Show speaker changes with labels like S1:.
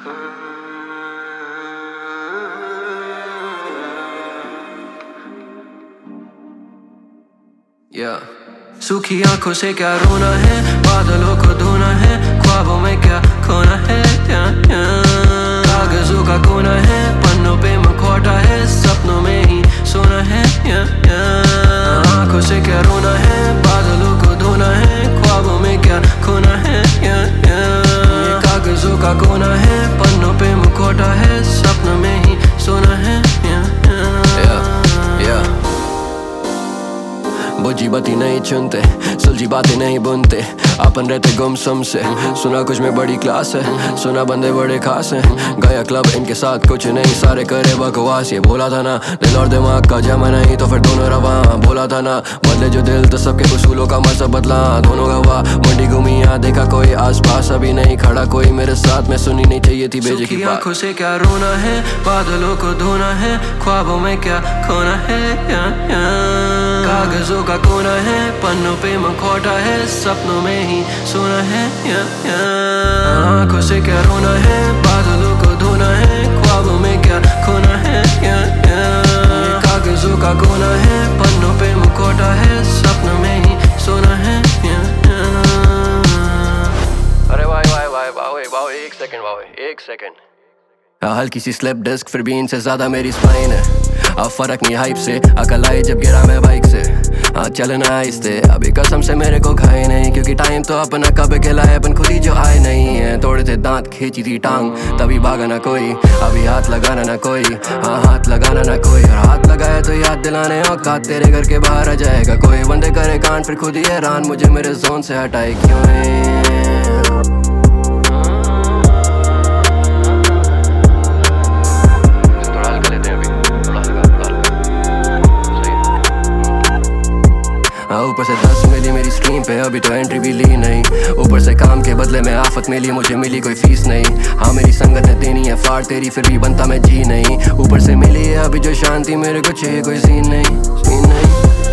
S1: सूखी आंखों से क्या रोना है, बादलों को धोना है, ख्वाबों में क्या खोना है। कागजों का कोना है, पन्नों पे मुखौटा है, सपनों में ही सोना है। आंखों से क्या रोना है, बादलों को धोना है, ख्वाबों में क्या खोना है। कागजों का कोना है, पन्नों पे मुखौटा है, सपनों में ही सोना है। बुझी बत्ती नहीं चुनते, सुलझी बातें नहीं बुनते, अपन रहते गुमसुम से। सुना कुछ में बड़ी क्लास है, सुना बंदे बड़े खास हैं। गया क्लब इनके साथ कुछ नहीं, सारे करे बकवास। ये बोला था ना दिल और दिमाग का जमा नहीं, तो फिर दोनों रवा। बोला था ना बदले जो दिल तो सबके उसूलों का मजा बदला। दोनों गवा मंडी घूमी, यहाँ देखा कोई आस पास अभी नहीं खड़ा कोई मेरे साथ में। सुनी नहीं चाहिए थी बेजे की बात। आंखों से क्या रोना है, बादलों को धोना है, ख्वाबों में क्या खोना है। कागजों का कोना है, पन्नों पे मुखौटा है, सपनों में ही सोना है। आंखों से क्या रोना है, बादलों को धोना है, ख्वाबों में क्या खोना है। कागजों का कोना है, पन्नों पे मुखौटा है, सपनों में ही सोना है। अरे वाह एक सेकंड हल्की सी स्लिप डिस्क, फिर भी इनसे ज्यादा मेरी स्पाइन है। अब फर्क नहीं हाइप से, अकल आई जब गिरा मैं बाइक से। चलना आहिस्ते, अभी कसम से मेरे को खाए नहीं, क्योंकि टाइम तो अपना कब खिलाए अपन खुद ही जो आए नहीं है। थोड़े थे दांत खींची थी टांग, तभी भागा ना कोई, अभी हाथ लगाना ना कोई। हाथ लगाना ना कोई, और हाथ लगाया तो याद दिलाने औकात तेरे घर के बाहर आ जाएगा कोई। बंदे करे कांड फिर खुद ही हैरान, मुझे मेरे जोन से हटाए क्यों। ऊपर से 10 मिली मेरी स्क्रीन पे, अभी तो एंट्री भी ली नहीं। ऊपर से काम के बदले में आफत मिली, मुझे मिली कोई फीस नहीं। हाँ मेरी संगत ने देनी है फाड़ तेरी, फिर भी बनता मैं जी नहीं। ऊपर से मिली है अभी जो शांति, मेरे को चाहिए कोई सीन नहीं।